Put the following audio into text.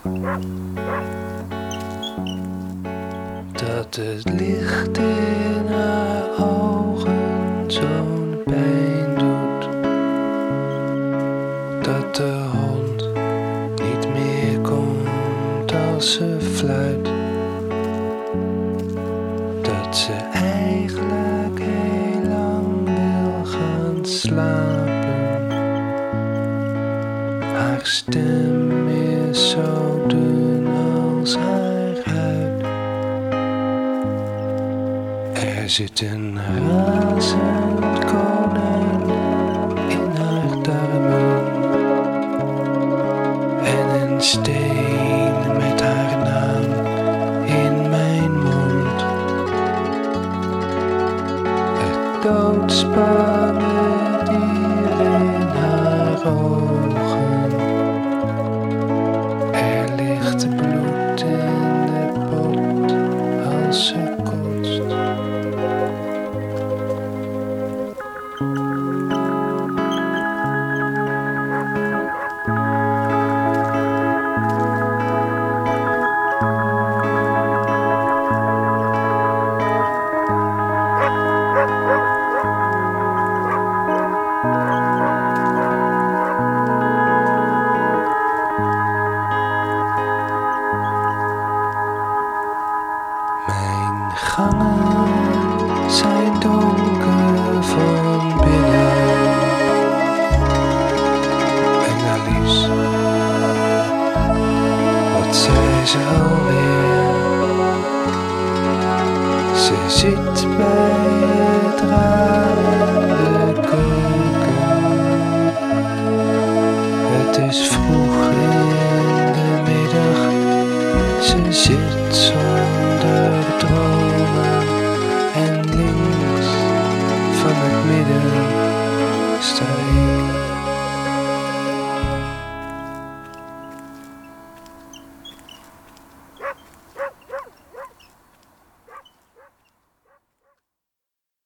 Dat het licht in haar ogen zo'n pijn doet. Dat de hond niet meer komt als ze fluit. Dat ze eigenlijk heel lang wil gaan slapen. Haar stem is zo dun als haar huid. Er zit een razend konijn in haar darmen. En een steen met haar naam in mijn mond. Het doodsbange dier in haar ogen. Er ligt bloed in de pot als ze kotst. Mijn gangen zijn donker van binnen. En Alice, wat zei ze alweer? Ze zit bij het raam in de keuken. Het is vroeg in de middag, ze zit zonder droom.